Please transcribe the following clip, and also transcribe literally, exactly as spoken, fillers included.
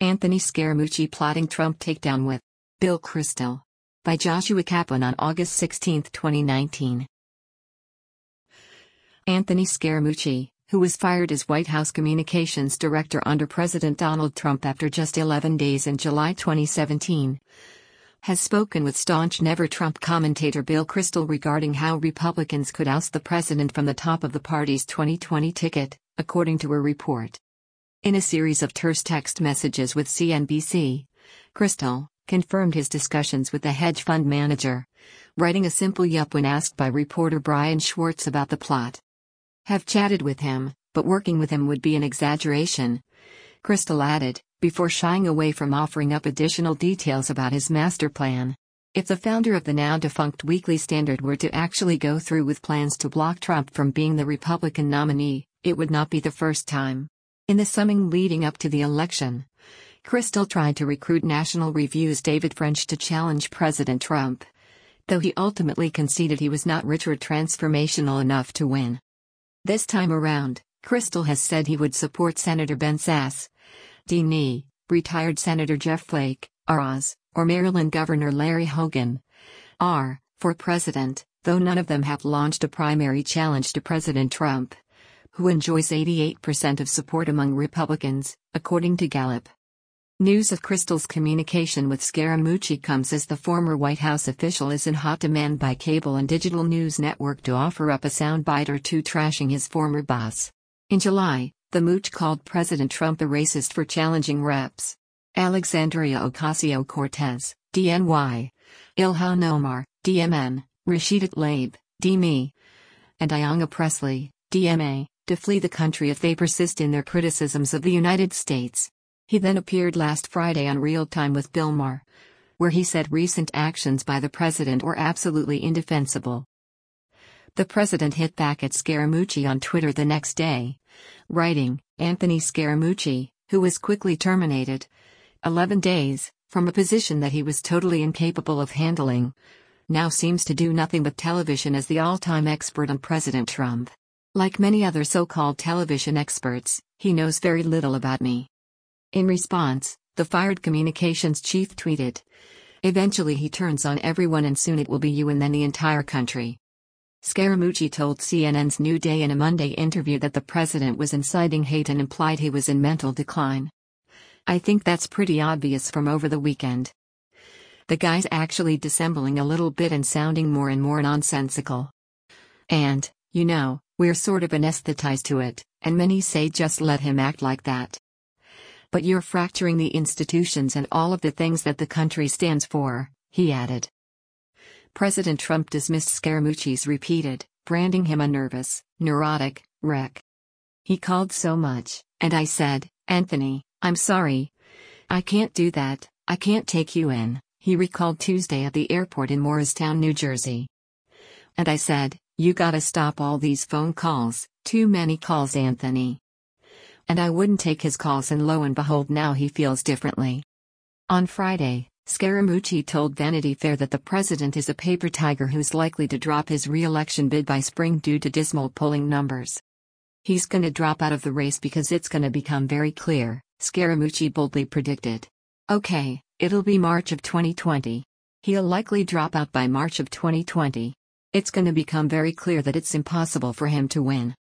Anthony Scaramucci plotting Trump takedown with Bill Kristol. By Joshua Kaplan on August sixteenth, twenty nineteen. Anthony Scaramucci, who was fired as White House communications director under President Donald Trump after just eleven days in July twenty seventeen, has spoken with staunch Never Trump commentator Bill Kristol regarding how Republicans could oust the president from the top of the party's twenty twenty ticket, according to a report. In a series of terse text messages with C N B C, Kristol confirmed his discussions with the hedge fund manager, writing a simple yup when asked by reporter Brian Schwartz about the plot. Have chatted with him, but working with him would be an exaggeration, Kristol added, before shying away from offering up additional details about his master plan. If the founder of the now-defunct Weekly Standard were to actually go through with plans to block Trump from being the Republican nominee, it would not be the first time. In the summing leading up to the election, Kristol tried to recruit National Review's David French to challenge President Trump, though he ultimately conceded he was not rich or transformational enough to win. This time around, Kristol has said he would support Senator Ben Sasse, D N I, retired Senator Jeff Flake, R Oz, or Maryland Governor Larry Hogan, R, for president, though none of them have launched a primary challenge to President Trump, who enjoys eighty-eight percent of support among Republicans, according to Gallup. News of Kristol's communication with Scaramucci comes as the former White House official is in hot demand by cable and digital news network to offer up a soundbite or two trashing his former boss. In July, the mooch called President Trump a racist for challenging Reps Alexandria Ocasio-Cortez, D N Y, Ilhan Omar, D M N, Rashida Tlaib, D M I, and Ayanna Pressley, D M A, to flee the country if they persist in their criticisms of the United States. He then appeared last Friday on Real Time with Bill Maher, where he said recent actions by the president were absolutely indefensible. The president hit back at Scaramucci on Twitter the next day, writing, Anthony Scaramucci, who was quickly terminated, eleven days, from a position that he was totally incapable of handling, now seems to do nothing but television as the all-time expert on President Trump. Like many other so-called television experts, he knows very little about me. In response, the fired communications chief tweeted, eventually he turns on everyone and soon it will be you and then the entire country. Scaramucci told C N N's New Day in a Monday interview that the president was inciting hate and implied he was in mental decline. I think that's pretty obvious from over the weekend. The guy's actually dissembling a little bit and sounding more and more nonsensical. And, you know, we're sort of anesthetized to it, and many say just let him act like that. But you're fracturing the institutions and all of the things that the country stands for, he added. President Trump dismissed Scaramucci's repeated, branding him a nervous, neurotic wreck. He called so much, and I said, Anthony, I'm sorry. I can't do that, I can't take you in, he recalled Tuesday at the airport in Morristown, New Jersey. And I said, you gotta stop all these phone calls, too many calls, Anthony. And I wouldn't take his calls, and lo and behold now he feels differently. On Friday, Scaramucci told Vanity Fair that the president is a paper tiger who's likely to drop his re-election bid by spring due to dismal polling numbers. He's gonna drop out of the race because it's gonna become very clear, Scaramucci boldly predicted. Okay, it'll be March of twenty twenty. He'll likely drop out by March of twenty twenty. It's gonna become very clear that it's impossible for him to win.